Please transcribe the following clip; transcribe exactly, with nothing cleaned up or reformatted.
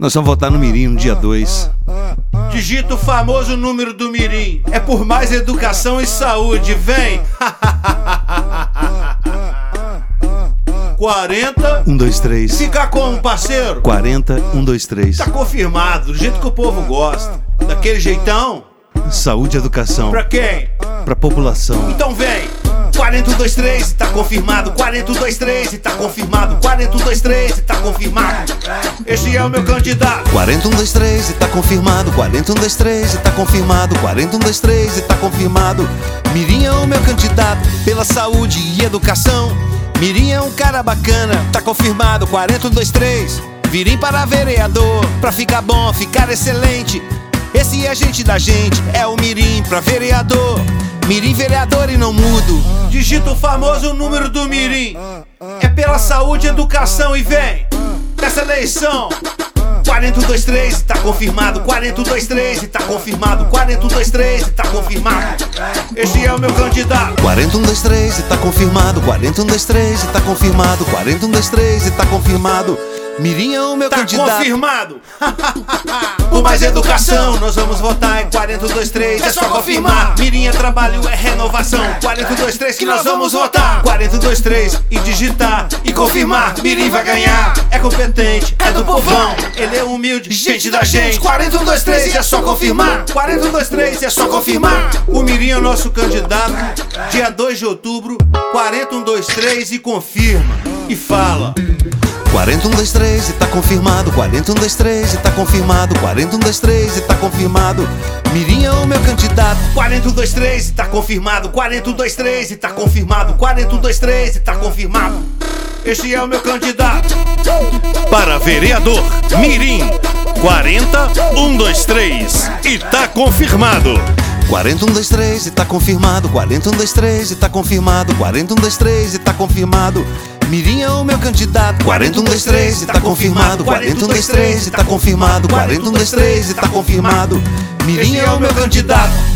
Nós vamos votar no Mirim no dia dois. Digita o famoso número do Mirim. É por mais educação e saúde. Vem! quarenta. um, dois, três. Fica como, parceiro? quarenta, um, dois, três. Tá confirmado, do jeito que o povo gosta. Daquele jeitão? Saúde e educação. Pra quem? Pra população. Então vem! quarenta, um, dois, três e tá confirmado. quarenta, um, dois, três e tá confirmado. quarenta, um, dois, três e tá confirmado. Este é o meu candidato. quarenta, um, dois, três e tá confirmado. quarenta, um, dois, três e tá confirmado. quarenta, um, dois, três e tá confirmado. Mirim é o meu candidato pela saúde e educação. Mirim é um cara bacana, tá confirmado. quarenta, um, dois, três. Mirim para vereador, pra ficar bom, ficar excelente. Esse é gente da gente, é o Mirim pra vereador. Mirim vereador e não mudo. Digita o famoso número do Mirim. É pela saúde e educação e vem dessa eleição. quarenta, um, dois, três e tá confirmado. quarenta, um, dois, três e tá confirmado. quarenta, um, dois, três e tá confirmado. Este é o meu candidato. quarenta, um, dois, três e tá confirmado. quarenta, um, dois, três e tá confirmado. quarenta, um, dois, três e tá confirmado. Mirim é o meu tá candidato. Confirmado. Por mais educação, nós vamos votar em quarenta, um, dois, três. É só confirmar. Mirim é trabalho, é renovação. quarenta, um, dois, três que nós vamos votar. quarenta, um, dois, três e digitar e confirmar. Mirim vai ganhar. É competente, é do povão. Ele é humilde, gente da gente. quarenta, um, dois, três e é só confirmar. quarenta, um, dois, três e é só confirmar. O Mirim é o nosso candidato. Dia dois de outubro. quarenta, um, dois, três e confirma. E fala. quarenta, um, dois, três e tá confirmado. quarenta, um, dois, três e tá confirmado. quarenta, um, dois, três e tá confirmado. Mirim é o meu candidato. quarenta, um, dois, três e tá confirmado. quarenta, um, dois, três e tá confirmado. quarenta, um, dois, três e tá confirmado. Este é o meu candidato. Para vereador, Mirim. quarenta, um, dois, três e tá confirmado. quarenta, um, dois, três e tá confirmado. quarenta, um, dois, três e tá confirmado. quarenta, um, dois, três e tá confirmado. Mirim é o meu candidato. quarenta, um, dois, três e tá confirmado. quarenta, um, dois, três e tá confirmado. quarenta, um, dois, três e tá confirmado. Mirim é o meu candidato.